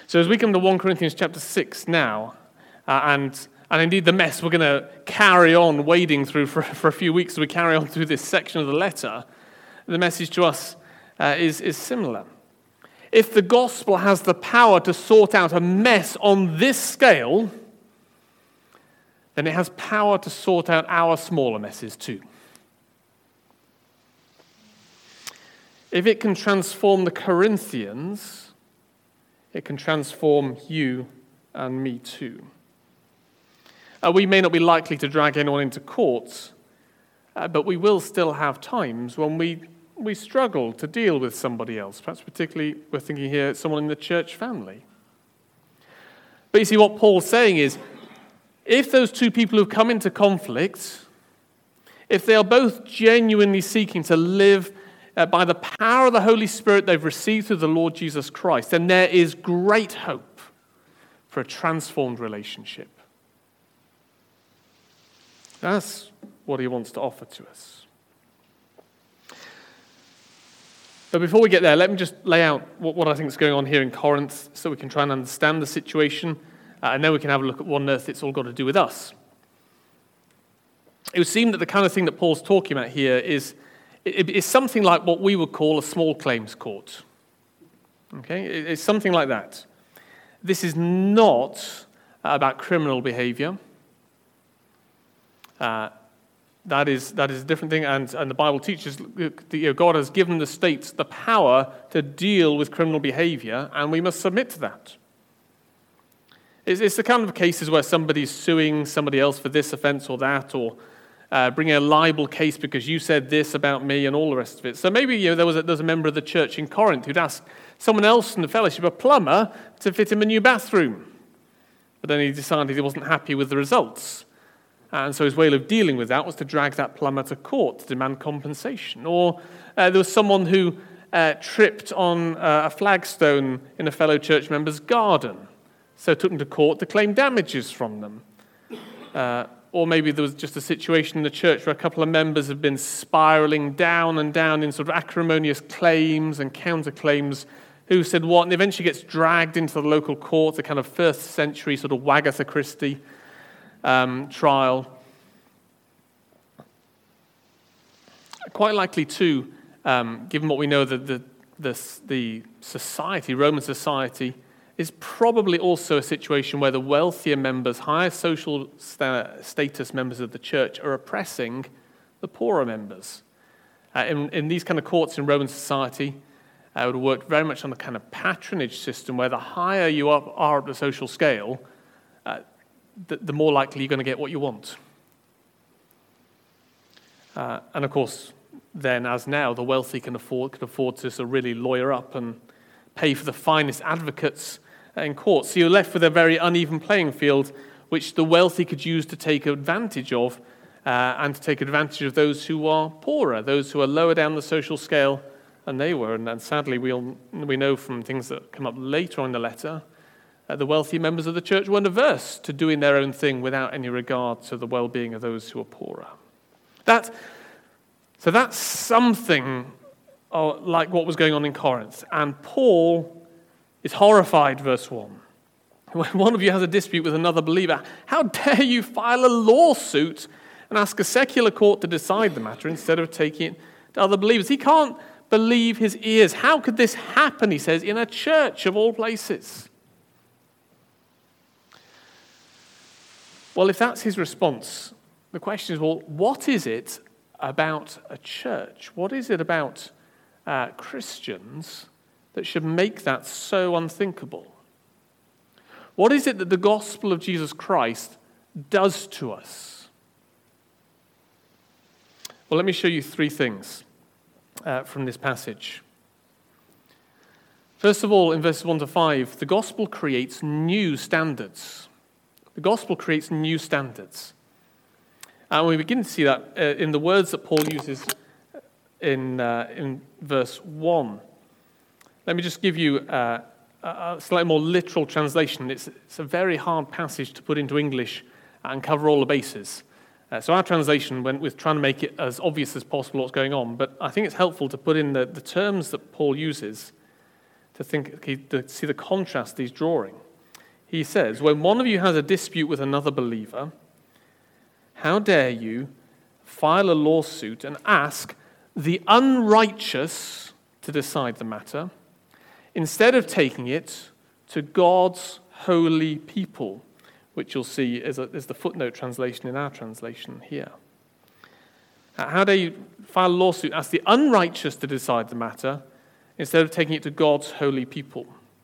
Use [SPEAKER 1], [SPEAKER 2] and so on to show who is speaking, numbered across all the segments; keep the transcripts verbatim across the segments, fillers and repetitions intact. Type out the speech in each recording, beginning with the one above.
[SPEAKER 1] So as we come to First Corinthians chapter six now, uh, and and indeed the mess we're going to carry on wading through for, for a few weeks as we carry on through this section of the letter, the message to us uh, is, is similar. If the gospel has the power to sort out a mess on this scale, then it has power to sort out our smaller messes too. If it can transform the Corinthians, it can transform you and me too. Uh, we may not be likely to drag anyone into court, uh, but we will still have times when we, we struggle to deal with somebody else. Perhaps particularly we're thinking here someone in the church family. But you see, what Paul's saying is, if those two people who've come into conflict, if they are both genuinely seeking to live Uh, by the power of the Holy Spirit they've received through the Lord Jesus Christ, then there is great hope for a transformed relationship. That's what he wants to offer to us. But before we get there, let me just lay out what, what I think is going on here in Corinth so we can try and understand the situation, uh, and then we can have a look at what on earth it's all got to do with us. It would seem that the kind of thing that Paul's talking about here is It's something like what we would call a small claims court. Okay, it's something like that. This is not about criminal behavior. Uh, that is that is a different thing, and, and the Bible teaches that, you know, God has given the states the power to deal with criminal behavior, and we must submit to that. It's, it's the kind of cases where somebody's suing somebody else for this offense or that, or Uh, bring a libel case because you said this about me and all the rest of it. So maybe, you know, there was a, there was a member of the church in Corinth who'd asked someone else in the fellowship, a plumber, to fit him a new bathroom. But then he decided he wasn't happy with the results. And so his way of dealing with that was to drag that plumber to court to demand compensation. Or uh, there was someone who uh, tripped on uh, a flagstone in a fellow church member's garden. So took them to court to claim damages from them. Uh, Or maybe there was just a situation in the church where a couple of members have been spiraling down and down in sort of acrimonious claims and counterclaims. Who said what? And eventually gets dragged into the local court, a kind of first century sort of Agatha Christie um, trial. Quite likely too, um, given what we know, that the, the, the society, Roman society, is probably also a situation where the wealthier members, higher social sta- status members of the church are oppressing the poorer members. Uh, in, in these kind of courts in Roman society, uh, it would work very much on the kind of patronage system where the higher you are, are up the social scale, uh, the, the more likely you're going to get what you want. Uh, and of course, then as now, the wealthy can afford, can afford to sort of really lawyer up and pay for the finest advocates in court. So you're left with a very uneven playing field, which the wealthy could use to take advantage of, uh, and to take advantage of those who are poorer, those who are lower down the social scale than they were. And, and sadly, we'll, we know from things that come up later on in the letter, uh, the wealthy members of the church weren't averse to doing their own thing without any regard to the well-being of those who are poorer. That, so that's something uh, like what was going on in Corinth. And Paul is horrified, verse one. When one of you has a dispute with another believer, how dare you file a lawsuit and ask a secular court to decide the matter instead of taking it to other believers? He can't believe his ears. How could this happen, he says, in a church of all places? Well, if that's his response, the question is, well, what is it about a church? What is it about uh, Christians that should make that so unthinkable? What is it that the gospel of Jesus Christ does to us? Well, let me show you three things uh, from this passage. First of all, in verses one to five, the gospel creates new standards. The gospel creates new standards. And we begin to see that uh, in the words that Paul uses in, uh, in verse one. Let me just give you uh, a slightly more literal translation. It's, it's a very hard passage to put into English and cover all the bases. Uh, so our translation went with trying to make it as obvious as possible what's going on, but I think it's helpful to put in the, the terms that Paul uses to think, to see the contrast he's drawing. He says, when one of you has a dispute with another believer, how dare you file a lawsuit and ask the unrighteous to decide the matter, instead of taking it to God's holy people, which you'll see is, a, is the footnote translation in our translation here. How dare you file a lawsuit, ask the unrighteous to decide the matter, instead of taking it to God's holy people?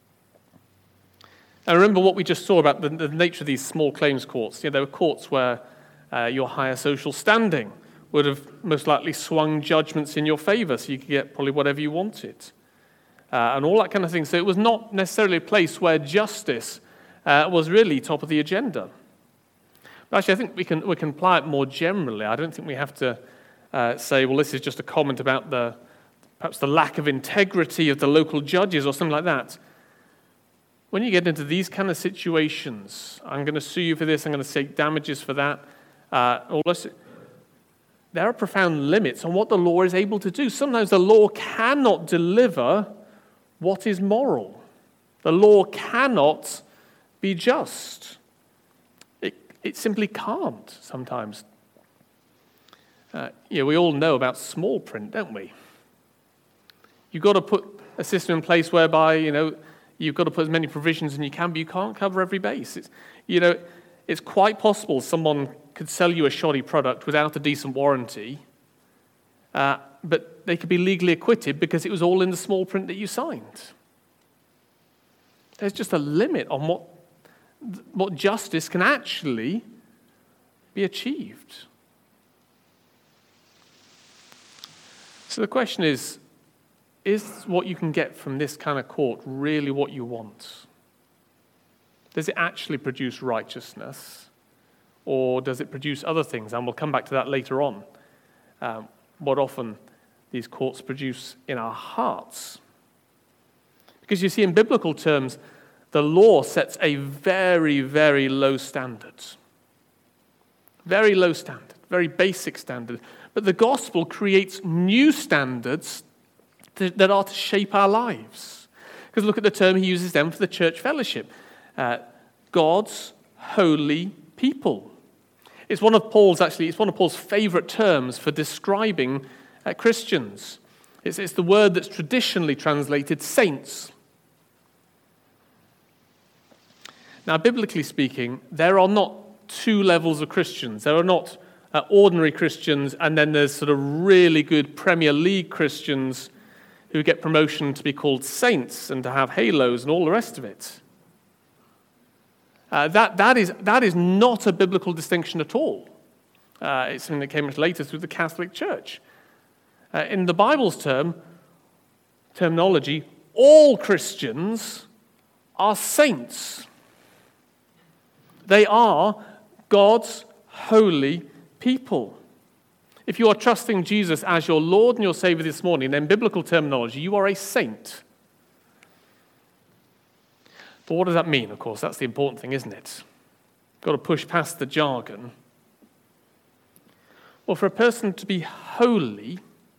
[SPEAKER 1] And remember what we just saw about the, the nature of these small claims courts. You know, there were courts where uh, your higher social standing would have most likely swung judgments in your favor, so you could get probably whatever you wanted, uh, and all that kind of thing. So it was not necessarily a place where justice uh, was really top of the agenda. But actually, I think we can we can apply it more generally. I don't think we have to uh, say, well, this is just a comment about the perhaps the lack of integrity of the local judges or something like that. When you get into these kind of situations, I'm going to sue you for this, I'm going to take damages for that, uh, all this, there are profound limits on what the law is able to do. Sometimes the law cannot deliver what is moral. The law cannot be just. It, it simply can't sometimes. Uh, you know, we all know about small print, don't we? You've got to put a system in place whereby, you know, you've got to put as many provisions as you can, but you can't cover every base. It's, you know, it's quite possible someone could sell you a shoddy product without a decent warranty, uh, but they could be legally acquitted because it was all in the small print that you signed. There's just a limit on what, what justice can actually be achieved. So the question is, is what you can get from this kind of court really what you want? Does it actually produce righteousness, or does it produce other things? And we'll come back to that later on. Um, what often these courts produce in our hearts. Because you see, in biblical terms, the law sets a very, very low standard. Very low standard, very basic standard. But the gospel creates new standards that are to shape our lives. Because look at the term he uses then for the church fellowship. Uh, God's holy people. It's one of Paul's, actually, it's one of Paul's favorite terms for describing uh, Christians. It's, it's the word that's traditionally translated saints. Now, biblically speaking, there are not two levels of Christians. There are not uh, ordinary Christians, and then there's sort of really good Premier League Christians who get promotion to be called saints and to have halos and all the rest of it. Uh, that, that, is, that is not a biblical distinction at all. Uh, it's something that came much later through the Catholic Church. Uh, in the Bible's term, terminology, all Christians are saints. They are God's holy people. If you are trusting Jesus as your Lord and your Savior this morning, then biblical terminology, you are a saint. But what does that mean? Of course, that's the important thing, isn't it? Got to push past the jargon. Well, for a person to be holy,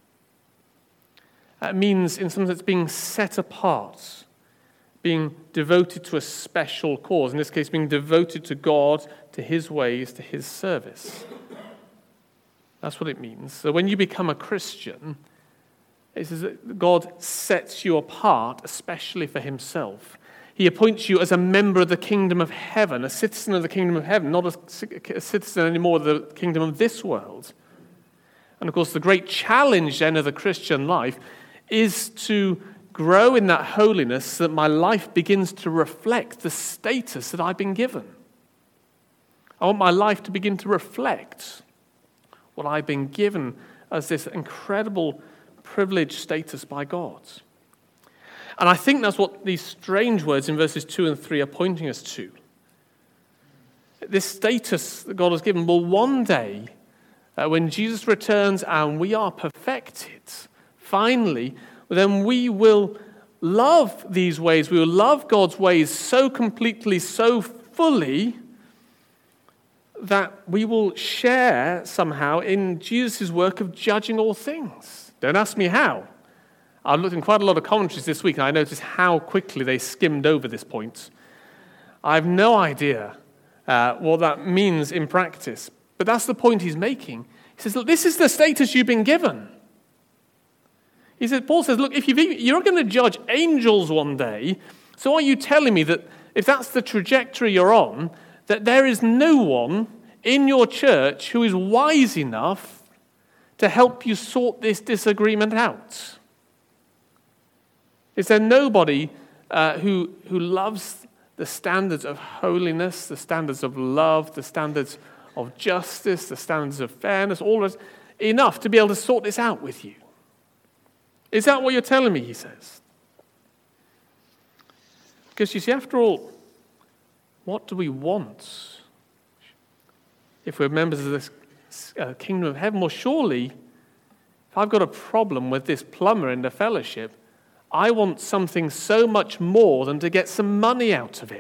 [SPEAKER 1] that means in some sense being set apart, being devoted to a special cause. In this case, being devoted to God, to his ways, to his service. That's what it means. So when you become a Christian, it says that God sets you apart, especially for himself. He appoints you as a member of the kingdom of heaven, a citizen of the kingdom of heaven, not a, a citizen anymore of the kingdom of this world. And of course, the great challenge then of the Christian life is to grow in that holiness so that my life begins to reflect the status that I've been given. I want my life to begin to reflect what I've been given as this incredible privileged status by God. And I think that's what these strange words in verses two and three are pointing us to. This status that God has given will one day, uh, when Jesus returns and we are perfected, finally, then we will love these ways. We will love God's ways so completely, so fully, that we will share somehow in Jesus' work of judging all things. Don't ask me how. I've looked in quite a lot of commentaries this week, and I noticed how quickly they skimmed over this point. I have no idea uh, what that means in practice, but that's the point he's making. He says, look, this is the status you've been given. He says, Paul says, look, if you've, you're going to judge angels one day, so are you telling me that if that's the trajectory you're on, that there is no one in your church who is wise enough to help you sort this disagreement out? Is there nobody uh, who, who loves the standards of holiness, the standards of love, the standards of justice, the standards of fairness, all of this, enough to be able to sort this out with you? Is that what you're telling me, he says? Because you see, after all, what do we want if we're members of this uh, kingdom of heaven? Well, surely, if I've got a problem with this plumber in the fellowship, I want something so much more than to get some money out of him.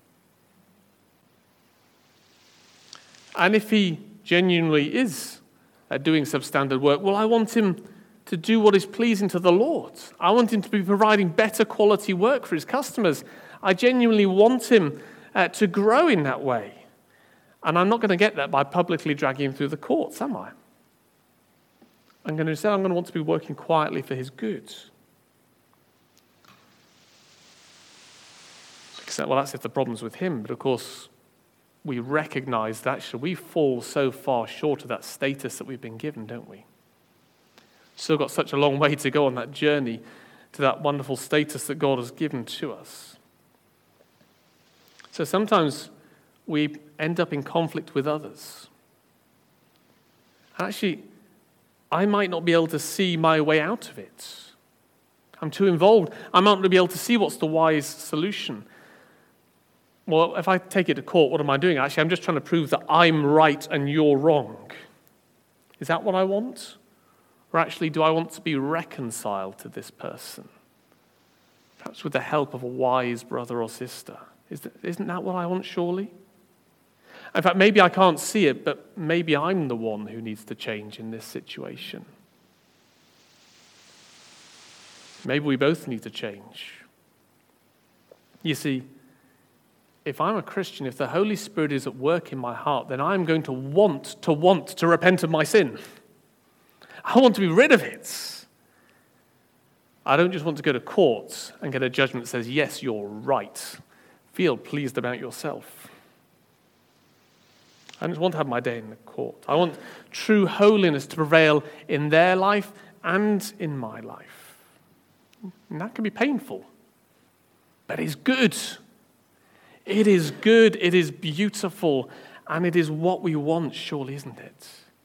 [SPEAKER 1] And if he genuinely is uh, doing substandard work, well, I want him to do what is pleasing to the Lord. I want him to be providing better quality work for his customers. I genuinely want him uh, to grow in that way. And I'm not going to get that by publicly dragging him through the courts, am I? I'm going to say I'm going to want to be working quietly for his good. Except, well, that's if the problem's with him. But of course, we recognize that actually we fall so far short of that status that we've been given, don't we? Still got such a long way to go on that journey to that wonderful status that God has given to us. So sometimes we end up in conflict with others. Actually, I might not be able to see my way out of it. I'm too involved. I might not be able to see what's the wise solution. Well, if I take it to court, what am I doing? Actually, I'm just trying to prove that I'm right and you're wrong. Is that what I want? Or actually, do I want to be reconciled to this person? Perhaps with the help of a wise brother or sister. Isn't that what I want, surely? In fact, maybe I can't see it, but maybe I'm the one who needs to change in this situation. Maybe we both need to change. You see, if I'm a Christian, if the Holy Spirit is at work in my heart, then I'm going to want to want to repent of my sin. I want to be rid of it. I don't just want to go to court and get a judgment that says, yes, you're right. Feel pleased about yourself. I just want to have my day in the court. I want true holiness to prevail in their life and in my life. And that can be painful, but it's good. It is good, it is beautiful, and it is what we want, surely, isn't it?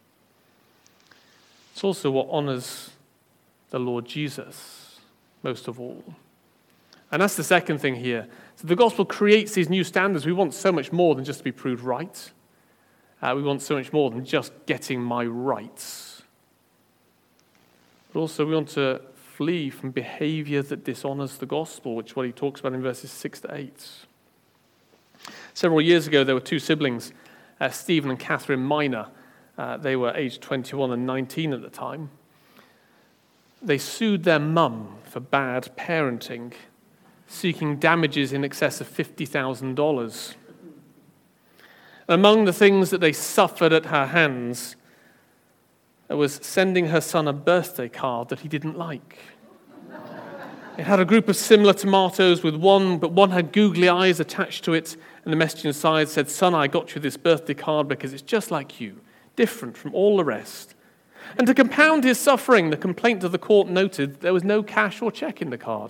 [SPEAKER 1] It's also what honors the Lord Jesus most of all. And that's the second thing here. So the gospel creates these new standards. We want so much more than just to be proved right. Uh, we want so much more than just getting my rights. But also we want to flee from behavior that dishonors the gospel, which is what he talks about in verses six to eight. Several years ago, there were two siblings, uh, Stephen and Catherine Minor. Uh, they were aged twenty-one and nineteen at the time. They sued their mum for bad parenting, seeking damages in excess of fifty thousand dollars. Among the things that they suffered at her hands was sending her son a birthday card that he didn't like. It had a group of similar tomatoes with one, but one had googly eyes attached to it, and the message inside said, "Son, I got you this birthday card because it's just like you, different from all the rest." And to compound his suffering, the complaint to the court noted there was no cash or check in the card.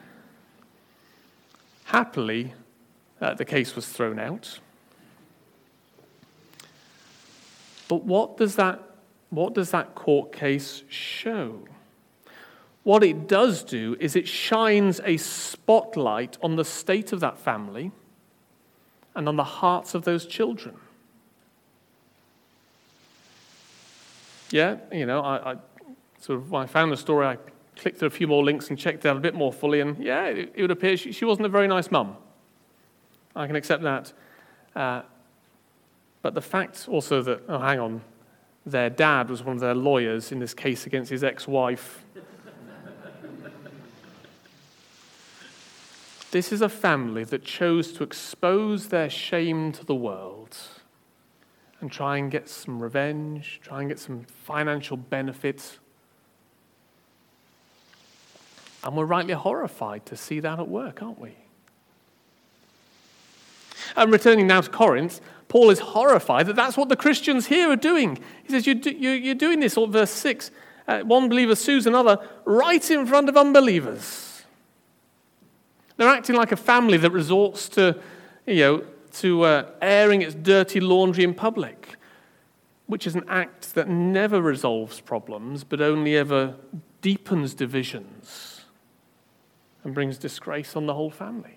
[SPEAKER 1] Happily, uh, the case was thrown out. But what does that, what does that court case show? What it does do is it shines a spotlight on the state of that family and on the hearts of those children. Yeah, you know, I, I sort of when I found the story, I clicked through a few more links and checked it out a bit more fully, and yeah, it, it would appear she, she wasn't a very nice mum. I can accept that. Uh, but the fact also that, oh, hang on, their dad was one of their lawyers in this case against his ex-wife. This is a family that chose to expose their shame to the world and try and get some revenge, try and get some financial benefit. And we're rightly horrified to see that at work, aren't we? And returning now to Corinth, Paul is horrified that that's what the Christians here are doing. He says, you're, you're doing this, or verse six, uh, one believer sues another right in front of unbelievers. They're acting like a family that resorts to, you know, to uh, airing its dirty laundry in public, which is an act that never resolves problems, but only ever deepens divisions and brings disgrace on the whole family.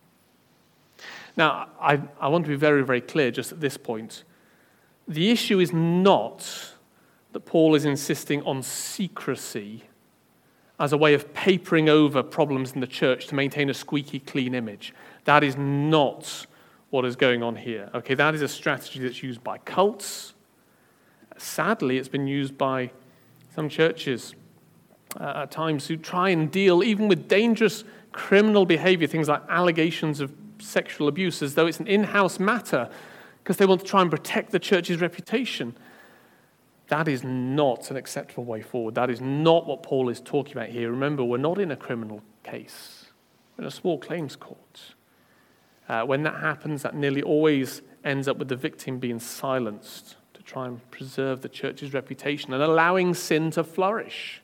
[SPEAKER 1] Now, I, I want to be very, very clear just at this point. The issue is not that Paul is insisting on secrecy as a way of papering over problems in the church to maintain a squeaky clean image. That is not what is going on here. Okay, that is a strategy that's used by cults. Sadly, it's been used by some churches uh, at times who try and deal even with dangerous criminal behavior, things like allegations of sexual abuse, as though it's an in-house matter because they want to try and protect the church's reputation. That is not an acceptable way forward. That is not what Paul is talking about here. Remember, we're not in a criminal case. We're in a small claims court. Uh, when that happens, that nearly always ends up with the victim being silenced to try and preserve the church's reputation and allowing sin to flourish.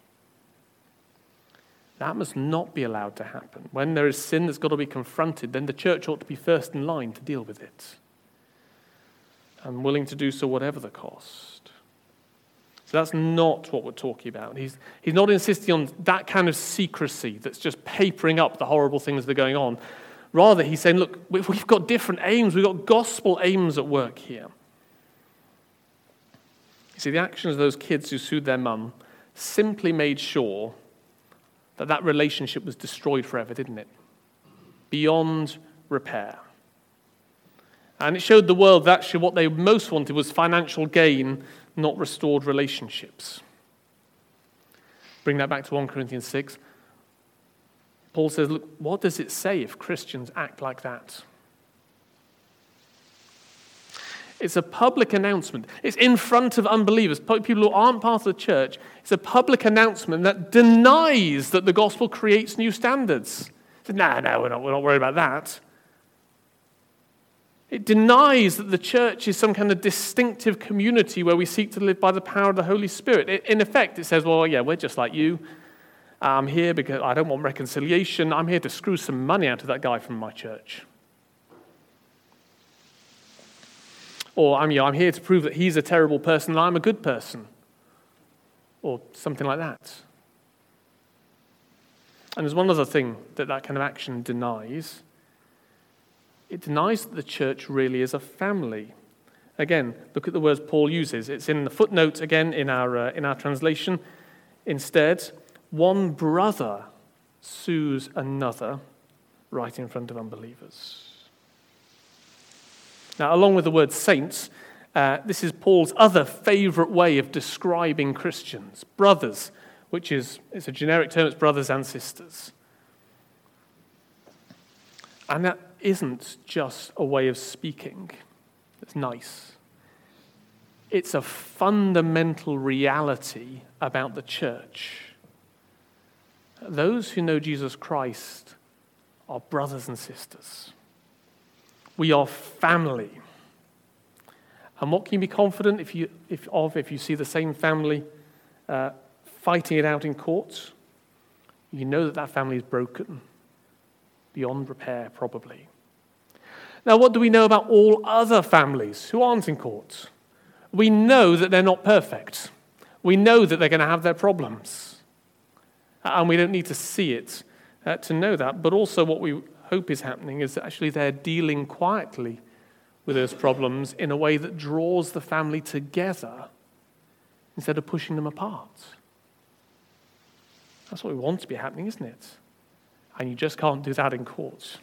[SPEAKER 1] That must not be allowed to happen. When there is sin that's got to be confronted, then the church ought to be first in line to deal with it, and willing to do so whatever the cost. So that's not what we're talking about. He's, he's not insisting on that kind of secrecy that's just papering up the horrible things that are going on. Rather, he's saying, look, we've got different aims. We've got gospel aims at work here. You see, the actions of those kids who sued their mum simply made sure that that relationship was destroyed forever, didn't it? Beyond repair. And it showed the world that actually what they most wanted was financial gain, not restored relationships. Bring that back to First Corinthians six. Paul says, look, what does it say if Christians act like that? It's a public announcement. It's in front of unbelievers, people who aren't part of the church. It's a public announcement that denies that the gospel creates new standards. It says, no, no, we're not, we're not worried about that. It denies that the church is some kind of distinctive community where we seek to live by the power of the Holy Spirit. It, in effect, it says, well, yeah, we're just like you. I'm here because I don't want reconciliation. I'm here to screw some money out of that guy from my church. Or I'm, you know, I'm here to prove that he's a terrible person and I'm a good person. Or something like that. And there's one other thing that that kind of action denies. It denies that the church really is a family. Again, look at the words Paul uses. It's in the footnote again in our uh, in our translation. Instead, one brother sues another right in front of unbelievers. Now, along with the word saints, uh, this is Paul's other favorite way of describing Christians. Brothers, which is it's a generic term, it's brothers and sisters. And that isn't just a way of speaking. It's nice. It's a fundamental reality about the church. Those who know Jesus Christ are brothers and sisters. We are family. And what can you be confident if you, if, of if you see the same family uh, fighting it out in court? You know that that family is broken, beyond repair probably. Now, what do we know about all other families who aren't in court? We know that they're not perfect. We know that they're going to have their problems. And we don't need to see it uh, to know that. But also what we hope is happening is that actually they're dealing quietly with those problems in a way that draws the family together instead of pushing them apart. That's what we want to be happening, isn't it? And you just can't do that in court.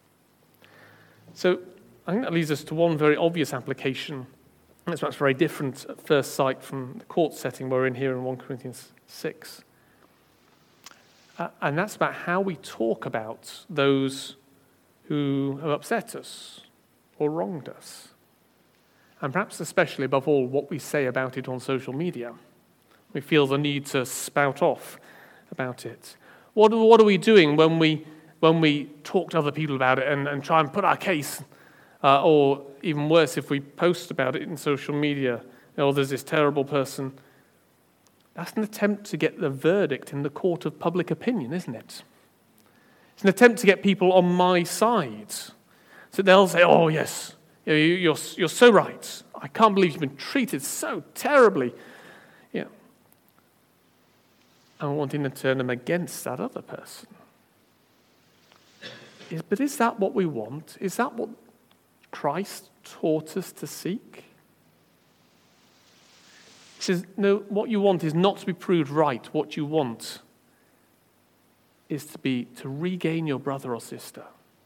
[SPEAKER 1] So I think that leads us to one very obvious application. It's perhaps very different at first sight from the court setting we're in here in First Corinthians six. Uh, and that's about how we talk about those who have upset us or wronged us. And perhaps especially above all, what we say about it on social media. We feel the need to spout off about it. What, what are we doing when we when we talk to other people about it and, and try and put our case? Uh, or even worse, if we post about it in social media, oh, there's this terrible person. That's an attempt to get the verdict in the court of public opinion, isn't it? It's an attempt to get people on my side. So they'll say, oh, yes, you're, you're, you're so right. I can't believe you've been treated so terribly. Yeah. And wanting to turn them against that other person. Is, but is that what we want? Is that what Christ taught us to seek? He says, no, what you want is not to be proved right. What you want is to be to regain your brother or sister.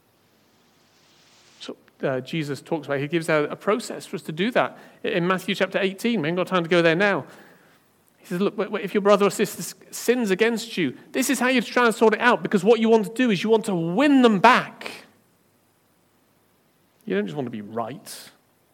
[SPEAKER 1] So uh, Jesus talks about, he gives out a process for us to do that. In Matthew chapter eighteen, we haven't got time to go there now. He says, look, if your brother or sister sins against you, this is how you try and sort it out, because what you want to do is you want to win them back. You don't just want to be right.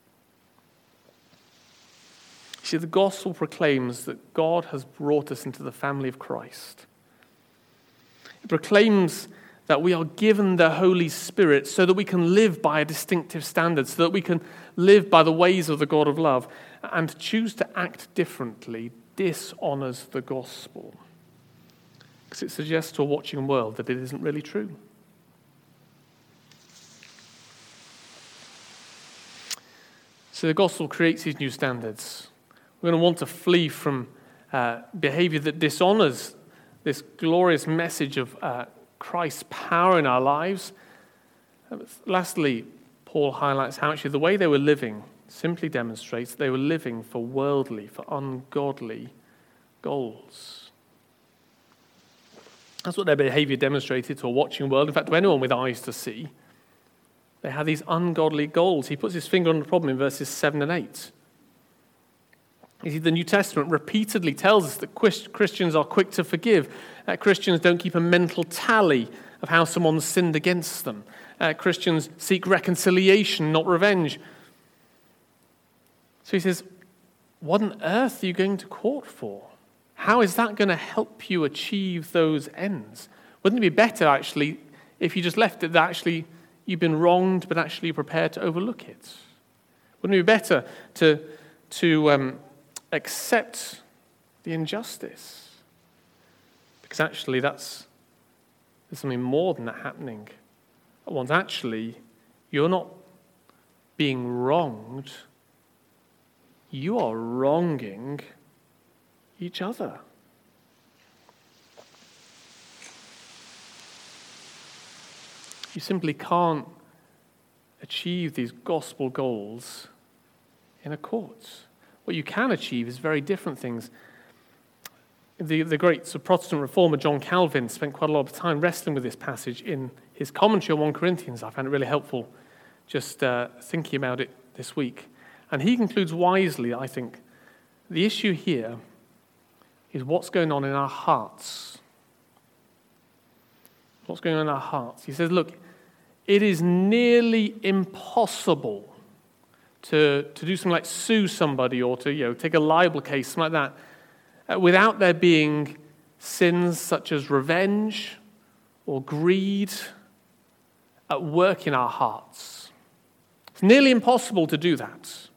[SPEAKER 1] You see, the gospel proclaims that God has brought us into the family of Christ. It proclaims that we are given the Holy Spirit so that we can live by a distinctive standard, so that we can live by the ways of the God of love, and choose to act differently dishonors the gospel. Because it suggests to a watching world that it isn't really true. So the gospel creates these new standards. We're going to want to flee from uh, behavior that dishonors this glorious message of uh, Christ's power in our lives. Uh, lastly, Paul highlights how actually the way they were living simply demonstrates they were living for worldly, for ungodly goals. That's what their behavior demonstrated to a watching world. In fact, to anyone with eyes to see, they had these ungodly goals. He puts his finger on the problem in verses seven and eight. You see, the New Testament repeatedly tells us that Christians are quick to forgive. Uh, Christians don't keep a mental tally of how someone's sinned against them. Uh, Christians seek reconciliation, not revenge. So he says, what on earth are you going to court for? How is that going to help you achieve those ends? Wouldn't it be better, actually, if you just left it that actually you've been wronged, but actually you're prepared to overlook it? Wouldn't it be better to, to um, accept the injustice? Because actually that's there's something more than that happening. Once actually, you're not being wronged, you are wronging each other. You simply can't achieve these gospel goals in a court. What you can achieve is very different things. The, the great so Protestant reformer John Calvin spent quite a lot of time wrestling with this passage in his commentary on First Corinthians. I found it really helpful just uh, thinking about it this week. And he concludes wisely, I think, the issue here is what's going on in our hearts. What's going on in our hearts? He says, look, it is nearly impossible to, to do something like sue somebody or to you know take a libel case, something like that, uh, without there being sins such as revenge or greed at work in our hearts. It's nearly impossible to do that.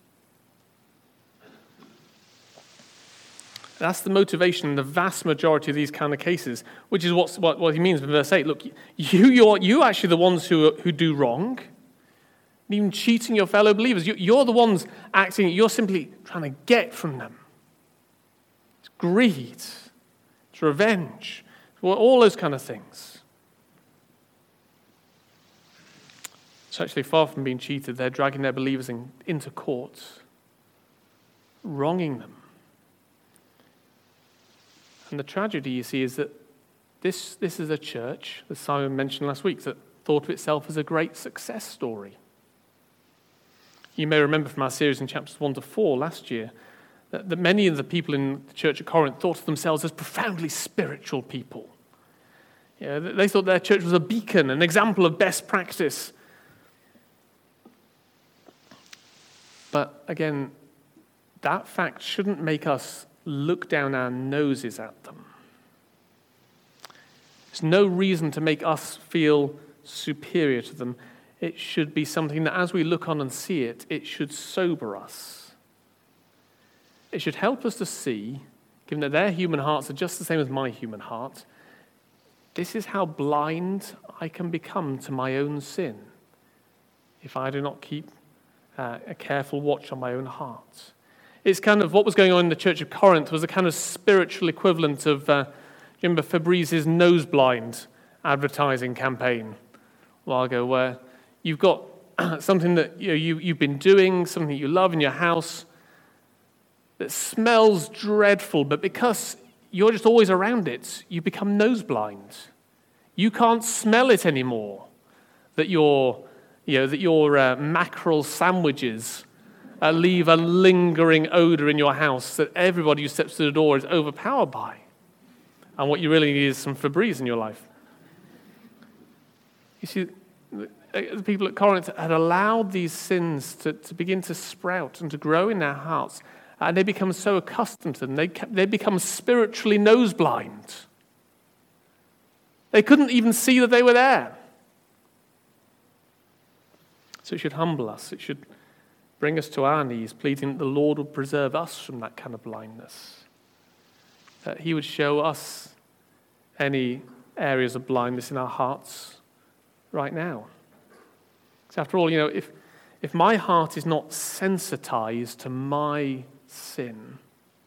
[SPEAKER 1] That's the motivation in the vast majority of these kind of cases, which is what's, what, what he means in verse eight. Look, you, you're, you actually the ones who, who do wrong, even cheating your fellow believers. You, you're the ones acting, you're simply trying to get from them. It's greed, it's revenge, all those kind of things. It's actually far from being cheated. They're dragging their believers in, into court, wronging them. And the tragedy, you see, is that this, this is a church, as Simon mentioned last week, that thought of itself as a great success story. You may remember from our series in chapters one to four last year that, that many of the people in the church at Corinth thought of themselves as profoundly spiritual people. You know, they thought their church was a beacon, an example of best practice. But again, that fact shouldn't make us look down our noses at them. There's no reason to make us feel superior to them. It should be something that as we look on and see it, it should sober us. It should help us to see, given that their human hearts are just the same as my human heart, this is how blind I can become to my own sin if I do not keep uh, a careful watch on my own heart. It's kind of what was going on in the church of Corinth was a kind of spiritual equivalent of, uh, remember Febrez's nose blind advertising campaign a while ago, where you've got something that you know, you, you've been doing, something you love in your house that smells dreadful, but because you're just always around it, you become nose blind. You can't smell it anymore, that your, you know, that your uh, mackerel sandwiches uh, leave a lingering odor in your house that everybody who steps through the door is overpowered by. And what you really need is some Febreze in your life. You see, the people at Corinth had allowed these sins to, to begin to sprout and to grow in their hearts, and they become so accustomed to them, they, they become spiritually nose blind. They couldn't even see that they were there. So it should humble us. It should bring us to our knees, pleading that the Lord would preserve us from that kind of blindness, that he would show us any areas of blindness in our hearts right now. Because after all, you know, if, if my heart is not sensitized to my sin,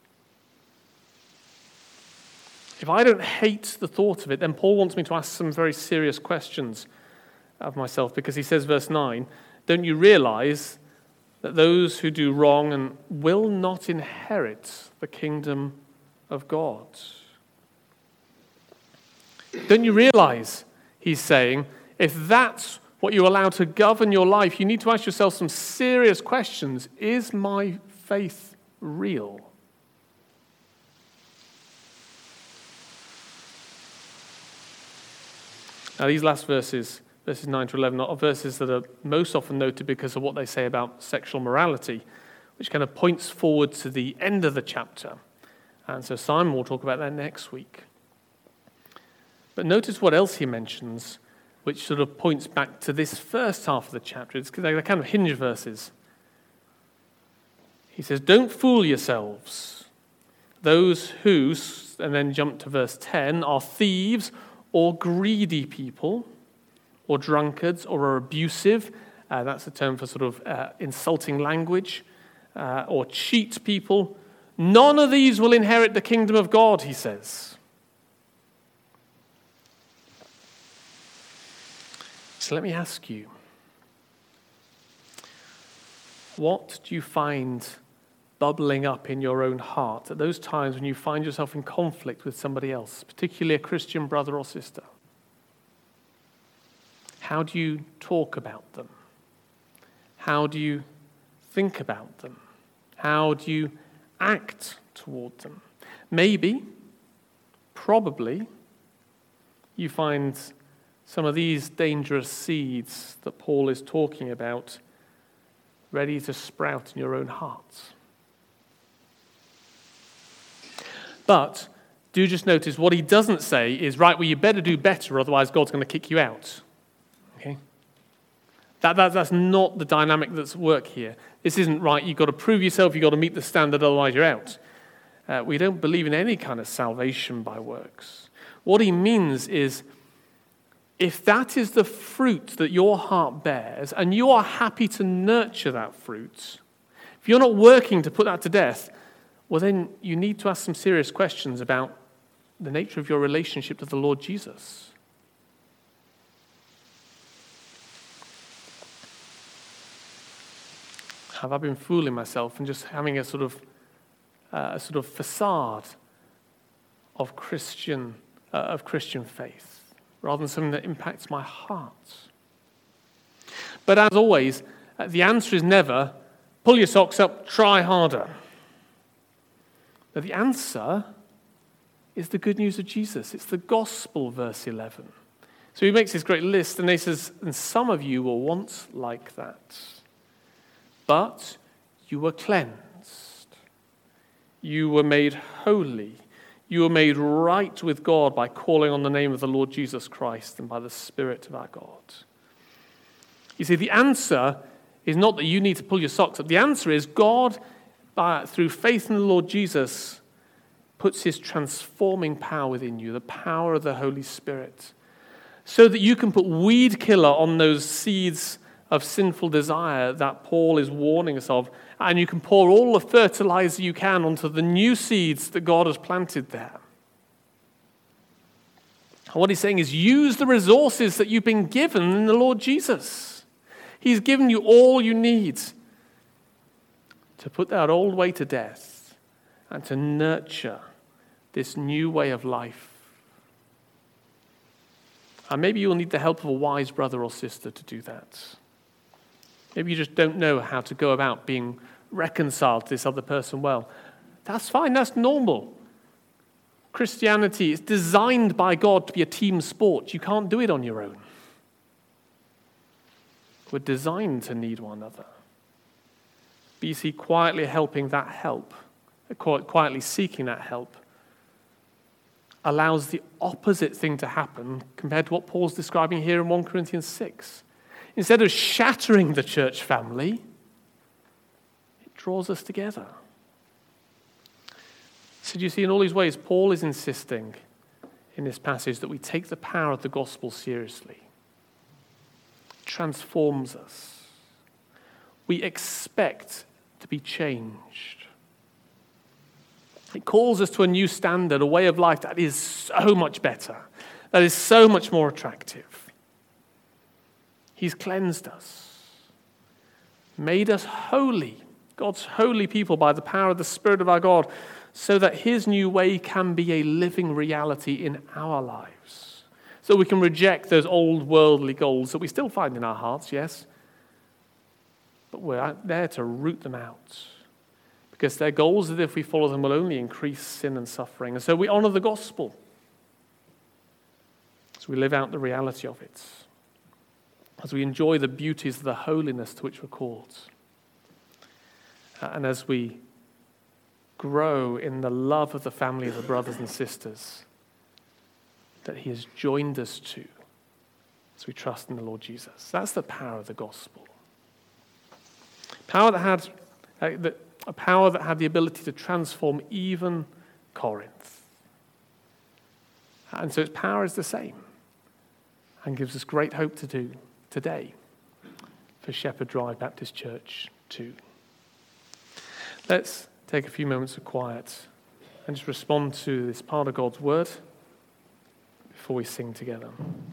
[SPEAKER 1] if I don't hate the thought of it, then Paul wants me to ask some very serious questions of myself, because he says, verse nine, don't you realize that those who do wrong and will not inherit the kingdom of God? Don't you realize, he's saying, if that's what you allow to govern your life, you need to ask yourself some serious questions. Is my faith real? Now, these last verses, verses nine to eleven, are verses that are most often noted because of what they say about sexual morality, which kind of points forward to the end of the chapter. And so Simon will talk about that next week. But notice what else he mentions, which sort of points back to this first half of the chapter. It's, they're kind of hinge verses. He says, don't fool yourselves. Those who, and then jump to verse ten, are thieves or greedy people, or drunkards, or are abusive. Uh, that's a term for sort of uh, insulting language. Uh, or cheat people. None of these will inherit the kingdom of God, he says. So let me ask you, what do you find bubbling up in your own heart at those times when you find yourself in conflict with somebody else, particularly a Christian brother or sister? How do you talk about them? How do you think about them? How do you act toward them? Maybe, probably, you find some of these dangerous seeds that Paul is talking about ready to sprout in your own hearts. But do just notice what he doesn't say is, right, well, you better do better, otherwise God's going to kick you out. Okay? That, that, that's not the dynamic that's at work here. This isn't, right, you've got to prove yourself, you've got to meet the standard, otherwise you're out. Uh, we don't believe in any kind of salvation by works. What he means is, if that is the fruit that your heart bears, and you are happy to nurture that fruit, if you're not working to put that to death, well, then you need to ask some serious questions about the nature of your relationship to the Lord Jesus. Have I been fooling myself and just having a sort of uh, a sort of facade of Christian uh, of Christian faith, rather than something that impacts my heart? But as always, uh, the answer is never pull your socks up, try harder. But the answer is the good news of Jesus. It's the gospel, verse eleven. So he makes this great list, and he says, and some of you were once like that. But You were cleansed. You were made holy. You were made right with God by calling on the name of the Lord Jesus Christ and by the Spirit of our God. You see, the answer is not that you need to pull your socks up. The answer is God, by, through faith in the Lord Jesus, puts his transforming power within you, the power of the Holy Spirit, so that you can put weed killer on those seeds of sinful desire that Paul is warning us of, and you can pour all the fertilizer you can onto the new seeds that God has planted there. And what he's saying is use the resources that you've been given in the Lord Jesus. He's given you all you need to put that old way to death and to nurture this new way of life. And maybe you'll need the help of a wise brother or sister to do that. Maybe you just don't know how to go about being reconciled to this other person well. That's fine, that's normal. Christianity is designed by God to be a team sport. You can't do it on your own. We're designed to need one another. But you see, quietly helping that help, quietly seeking that help, allows the opposite thing to happen compared to what Paul's describing here in First Corinthians six. Instead of shattering the church family, it draws us together. So do you see, in all these ways, Paul is insisting in this passage that we take the power of the gospel seriously. It transforms us. We expect to be changed. It calls us to a new standard, a way of life that is so much better, that is so much more attractive. He's cleansed us, made us holy, God's holy people by the power of the Spirit of our God, so that his new way can be a living reality in our lives. So we can reject those old worldly goals that we still find in our hearts, yes, but we're there to root them out. Because they're goals that if we follow them will only increase sin and suffering. And so we honor the gospel as we live out the reality of it, as we enjoy the beauties of the holiness to which we're called, and as we grow in the love of the family of the brothers and sisters that he has joined us to as we trust in the Lord Jesus. That's the power of the gospel. Power that had uh, the, a power that had the ability to transform even Corinth. And so its power is the same and gives us great hope to do today for Shepherd Drive Baptist Church too. Let's take a few moments of quiet and just respond to this part of God's word before we sing together.